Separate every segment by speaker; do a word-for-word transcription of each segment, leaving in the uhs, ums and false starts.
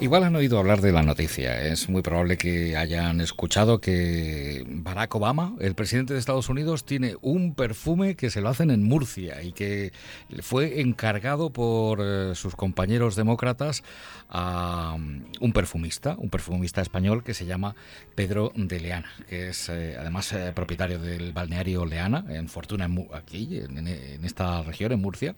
Speaker 1: Igual han oído hablar de la noticia. Es muy probable que hayan escuchado que Barack Obama, el presidente de Estados Unidos, tiene un perfume que se lo hacen en Murcia y que fue encargado por eh, sus compañeros demócratas a um, un perfumista, un perfumista español que se llama Pedro de Leana, que es eh, además eh, propietario del balneario Leana, en Fortuna, en, aquí, en, en esta región, en Murcia,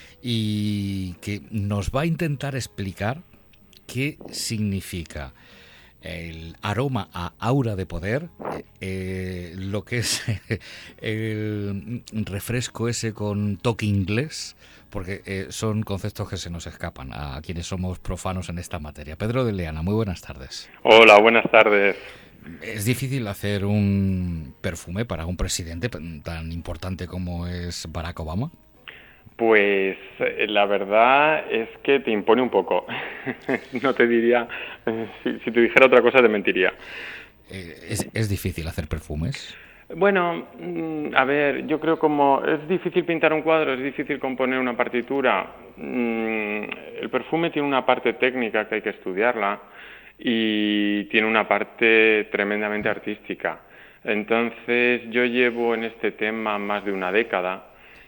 Speaker 1: y que nos va a intentar explicar qué significa el aroma a aura de poder, eh, lo que es el refresco ese con toque inglés, porque eh, son conceptos que se nos escapan a quienes somos profanos en esta materia. Pedro de Leana, muy buenas tardes.
Speaker 2: Hola, buenas tardes.
Speaker 1: ¿Es difícil hacer un perfume para un presidente tan importante como es Barack Obama?
Speaker 2: Pues la verdad es que te impone un poco. No te diría, si, si te dijera otra cosa te mentiría.
Speaker 1: ¿Es, es difícil hacer perfumes?
Speaker 2: Bueno, a ver, yo creo como es difícil pintar un cuadro, es difícil componer una partitura. El perfume tiene una parte técnica que hay que estudiarla y tiene una parte tremendamente artística. Entonces yo llevo en este tema más de una década.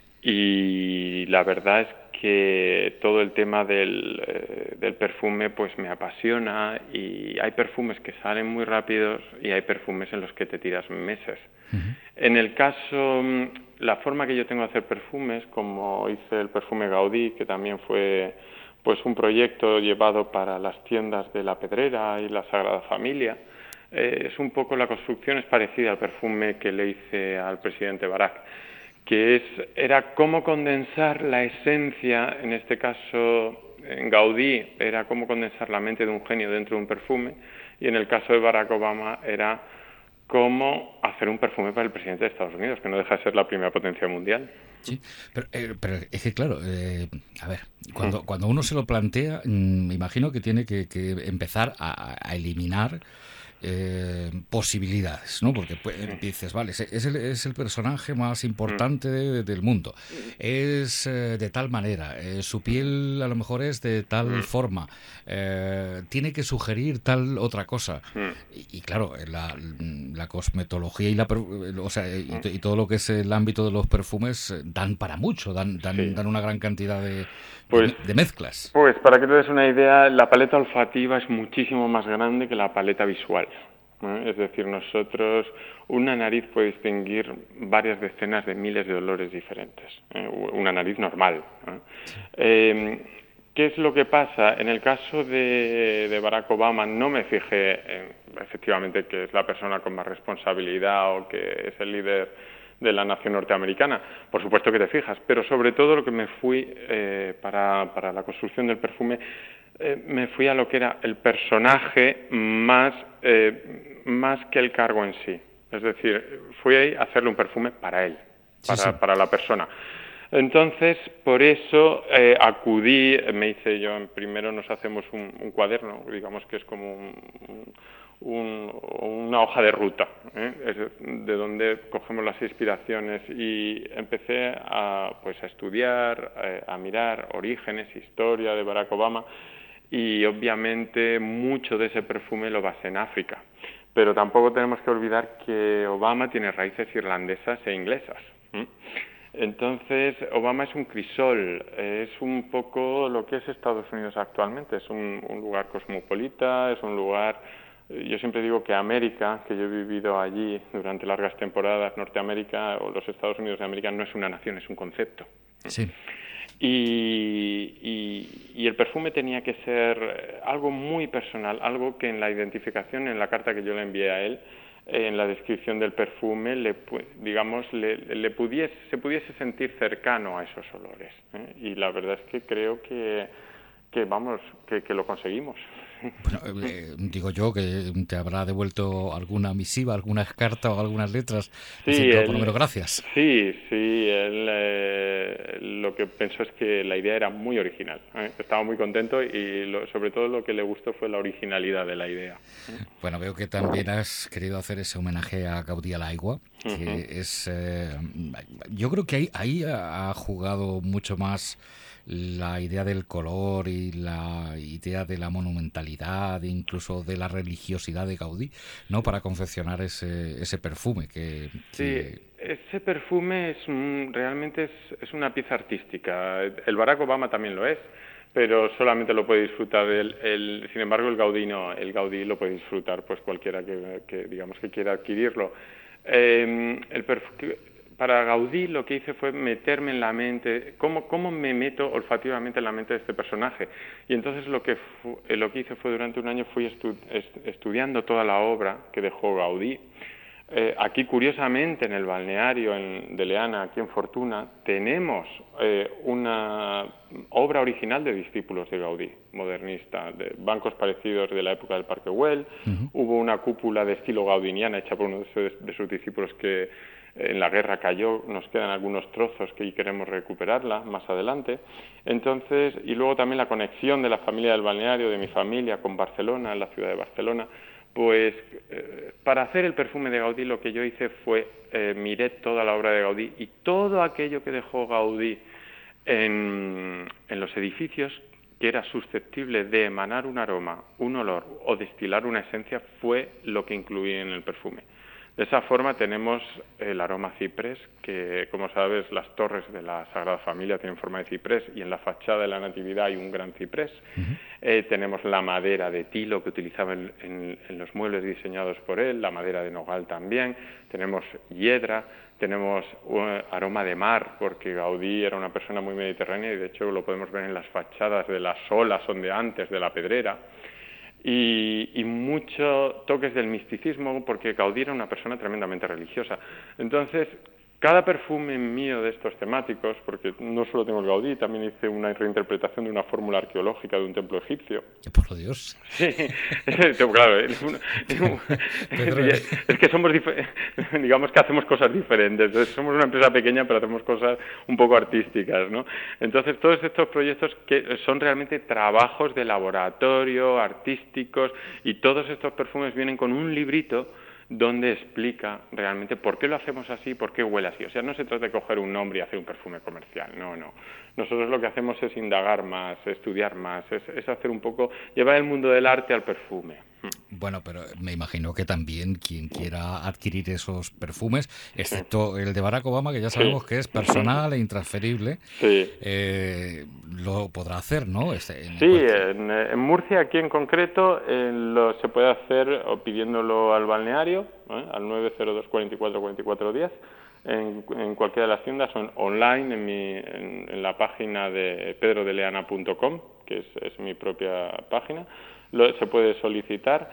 Speaker 2: Y la verdad es que todo el tema del, eh, del perfume pues me apasiona y hay perfumes que salen muy rápidos y hay perfumes en los que te tiras meses. Uh-huh. En el caso, la forma que yo tengo de hacer perfumes, como hice el perfume Gaudí, que también fue pues un proyecto llevado para las tiendas de La Pedrera y la Sagrada Familia, eh, es un poco la construcción es parecida al perfume que le hice al presidente Barack, que es, era cómo condensar la esencia, en este caso en Gaudí era cómo condensar la mente de un genio dentro de un perfume, y en el caso de Barack Obama era cómo hacer un perfume para el presidente de Estados Unidos, que no deja de ser la primera potencia mundial.
Speaker 1: Sí, pero, eh, pero es que claro, eh, a ver, cuando, mm. cuando uno se lo plantea, me imagino que tiene que, que empezar a, a eliminar Eh, posibilidades, ¿no? Porque pues, dices, vale, es el, es el personaje más importante de, del mundo, es eh, de tal manera, eh, su piel a lo mejor es de tal forma, eh, tiene que sugerir tal otra cosa, y, y claro, la, la cosmetología y la, o sea, y, y todo lo que es el ámbito de los perfumes dan para mucho, dan, dan, sí. dan una gran cantidad de,
Speaker 2: pues,
Speaker 1: de, de mezclas.
Speaker 2: Pues para que te des una idea, la paleta olfativa es muchísimo más grande que la paleta visual. ¿Eh? Es decir, nosotros, una nariz puede distinguir varias decenas de miles de olores diferentes, ¿eh? Una nariz normal, ¿eh? Eh, ¿Qué es lo que pasa? En el caso de, de Barack Obama no me fijé en, efectivamente, que es la persona con más responsabilidad o que es el líder de la nación norteamericana. Por supuesto que te fijas, pero sobre todo lo que me fui eh, para, para la construcción del perfume, eh, me fui a lo que era el personaje más, eh, más que el cargo en sí. Es decir, fui ahí a hacerle un perfume para él, para, sí, sí. para la persona. Entonces, por eso eh, acudí, me hice yo, primero nos hacemos un, un cuaderno, digamos que es como un, un, una hoja de ruta, ¿eh? Es de donde cogemos las inspiraciones, y empecé a, pues, a estudiar, eh, a mirar orígenes, historia de Barack Obama, y obviamente mucho de ese perfume lo basé en África. Pero tampoco tenemos que olvidar que Obama tiene raíces irlandesas e inglesas. ¿eh? Entonces, Obama es un crisol, es un poco lo que es Estados Unidos actualmente, es un, un lugar cosmopolita, es un lugar, yo siempre digo que América, que yo he vivido allí durante largas temporadas, Norteamérica o los Estados Unidos de América no es una nación, es un concepto.
Speaker 1: Sí.
Speaker 2: Y, y, y el perfume tenía que ser algo muy personal, algo que en la identificación, en la carta que yo le envié a él, en la descripción del perfume, le, digamos, le, le pudiese, se pudiese sentir cercano a esos olores, ¿eh? Y la verdad es que creo que, que vamos, que, que lo conseguimos.
Speaker 1: Bueno, eh, digo yo que te habrá devuelto alguna misiva, alguna carta o algunas letras,
Speaker 2: sí,
Speaker 1: diciendo
Speaker 2: él,
Speaker 1: por lo menos gracias.
Speaker 2: Sí, sí, él eh, lo que pensó es que la idea era muy original, ¿eh? Estaba muy contento y lo, sobre todo lo que le gustó fue la originalidad de la idea.
Speaker 1: Bueno, veo que también has querido hacer ese homenaje a Gaudí a la Aigua. que
Speaker 2: Uh-huh.
Speaker 1: es... Eh, yo creo que ahí, ahí ha jugado mucho más la idea del color y la idea de la monumentalidad, incluso de la religiosidad de Gaudí, ¿no? Para confeccionar ese, ese perfume que... que...
Speaker 2: Sí, ese perfume es un, realmente es, es una pieza artística. El Barack Obama también lo es, pero solamente lo puede disfrutar el, el sin embargo el Gaudí no, el Gaudí lo puede disfrutar pues cualquiera que, que digamos que quiera adquirirlo. Eh, el perfume, para Gaudí lo que hice fue meterme en la mente, ¿cómo, cómo me meto olfativamente en la mente de este personaje? Y entonces lo que, fu, lo que hice fue durante un año fui estu, est, estudiando toda la obra que dejó Gaudí. Eh, aquí, curiosamente, en el balneario en, de Leana, aquí en Fortuna, tenemos eh, una obra original de discípulos de Gaudí, modernista, de bancos parecidos de la época del Parque Güell. Uh-huh. Hubo una cúpula de estilo gaudiniana hecha por uno de sus, de sus discípulos que en la guerra cayó, nos quedan algunos trozos que queremos recuperarla más adelante. Entonces, y luego también la conexión de la familia del balneario, de mi familia, con Barcelona, en la ciudad de Barcelona. Pues eh, para hacer el perfume de Gaudí lo que yo hice fue, eh, miré toda la obra de Gaudí y todo aquello que dejó Gaudí en, en los edificios que era susceptible de emanar un aroma, un olor o destilar una esencia fue lo que incluí en el perfume. De esa forma tenemos el aroma ciprés, que como sabes las torres de la Sagrada Familia tienen forma de ciprés y en la fachada de la Natividad hay un gran ciprés. Uh-huh. Eh, tenemos la madera de tilo que utilizaba en, en, en los muebles diseñados por él, la madera de nogal también, tenemos hiedra, tenemos un aroma de mar, porque Gaudí era una persona muy mediterránea y de hecho lo podemos ver en las fachadas de las olas ondeantes de la Pedrera. Y, y muchos toques del misticismo, porque Gaudí era una persona tremendamente religiosa. Entonces, cada perfume mío de estos temáticos, porque no solo tengo el Gaudí, también hice una reinterpretación de una fórmula arqueológica de un templo egipcio.
Speaker 1: Por Dios.
Speaker 2: Sí, claro, es, una, es, un, es que somos, digamos que hacemos cosas diferentes. Somos una empresa pequeña, pero hacemos cosas un poco artísticas, ¿no? Entonces, todos estos proyectos que son realmente trabajos de laboratorio, artísticos, y todos estos perfumes vienen con un librito donde explica realmente por qué lo hacemos así, por qué huele así. O sea, no se trata de coger un nombre y hacer un perfume comercial, no, no. Nosotros lo que hacemos es indagar más, estudiar más, es, es hacer un poco, llevar el mundo del arte al perfume.
Speaker 1: Bueno, pero me imagino que también quien quiera adquirir esos perfumes, excepto el de Barack Obama, que ya sabemos sí. que es personal e intransferible, sí. eh, lo podrá hacer, ¿no? Este,
Speaker 2: en sí, cualquier... en, en Murcia, aquí en concreto, eh, lo, se puede hacer o pidiéndolo al balneario, ¿eh? al nueve cero dos, cuatro cuatro, cuatro cuatro uno cero, en, en cualquiera de las tiendas, o online, en, mi, en, en la página de pedro de leana punto com, que es, es mi propia página. Lo, se puede solicitar.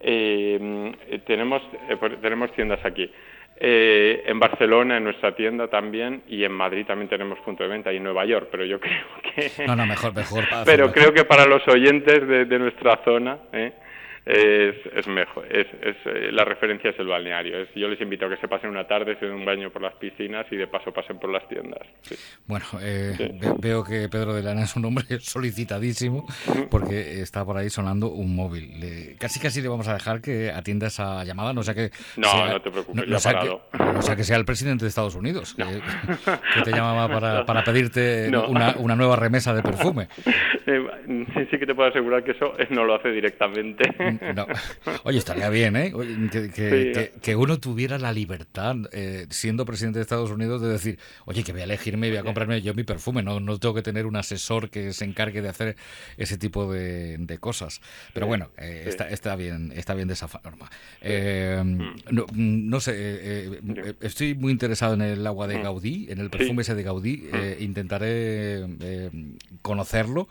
Speaker 2: Eh, tenemos, eh, tenemos tiendas aquí. Eh, en Barcelona, en nuestra tienda también, y en Madrid también tenemos punto de venta, y en Nueva York, pero yo creo que...
Speaker 1: No, no, mejor, mejor.
Speaker 2: Pero creo que para los oyentes de, de nuestra zona... ¿eh? Es, es mejor, es, es, la referencia es el balneario. Es, yo les invito a que se pasen una tarde, se den un baño por las piscinas y de paso pasen por las tiendas. Sí.
Speaker 1: Bueno, eh, sí. ve, veo que Pedro de Leana es un hombre solicitadísimo porque está por ahí sonando un móvil. Le, casi casi le vamos a dejar que atienda esa llamada, no sea que...
Speaker 2: No,
Speaker 1: sea,
Speaker 2: no te preocupes,
Speaker 1: no, no, sea que, no sea que sea el presidente de Estados Unidos, no. que, que te llamaba para, para pedirte no. una, una nueva remesa de perfume.
Speaker 2: Sí que te puedo asegurar que eso no lo hace directamente.
Speaker 1: No. Oye, estaría bien, ¿eh? Que, que, sí. que, que uno tuviera la libertad, eh, siendo presidente de Estados Unidos, de decir, oye, que voy a elegirme y voy a comprarme yo mi perfume. No, no tengo que tener un asesor que se encargue de hacer ese tipo de, de cosas. Pero sí. bueno, eh, sí. está, está bien, está bien de esa forma. Eh, no, no sé, eh, eh, estoy muy interesado en el agua de Gaudí, en el perfume sí. ese de Gaudí. Eh, intentaré eh, conocerlo.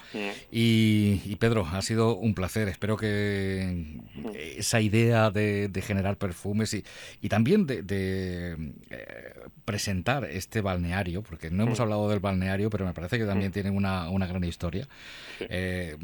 Speaker 1: Y, y Pedro, ha sido un placer. Espero que esa idea de, de generar perfumes y, y también de, de eh, presentar este balneario, porque no hemos hablado del balneario, pero me parece que también tiene una, una gran historia, eh,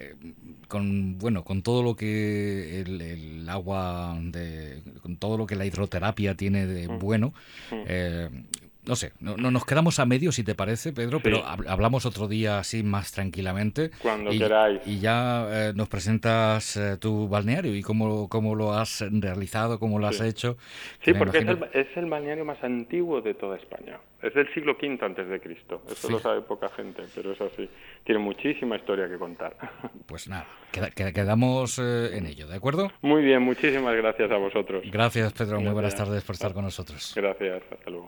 Speaker 1: con bueno con todo lo que el, el agua, de, con todo lo que la hidroterapia tiene de bueno. Eh, no sé, no, no nos quedamos a medio, si te parece, Pedro,
Speaker 2: Sí.
Speaker 1: pero hab- hablamos otro día así más tranquilamente.
Speaker 2: Cuando
Speaker 1: y,
Speaker 2: queráis.
Speaker 1: Y ya eh, nos presentas eh, tu balneario y cómo, cómo lo has realizado, cómo lo has
Speaker 2: Sí.
Speaker 1: hecho.
Speaker 2: Sí,
Speaker 1: Me
Speaker 2: porque
Speaker 1: imagino-
Speaker 2: es el, es el balneario más antiguo de toda España. Es del siglo quinto antes de Cristo. Eso
Speaker 1: Sí.
Speaker 2: lo sabe poca gente, pero es así. Tiene muchísima historia que contar.
Speaker 1: Pues nada, queda- queda- quedamos eh, en ello, ¿de acuerdo?
Speaker 2: Muy bien, muchísimas gracias a vosotros.
Speaker 1: Gracias, Pedro. Muy buenas
Speaker 2: Gracias.
Speaker 1: tardes por estar con nosotros.
Speaker 2: Gracias, hasta luego.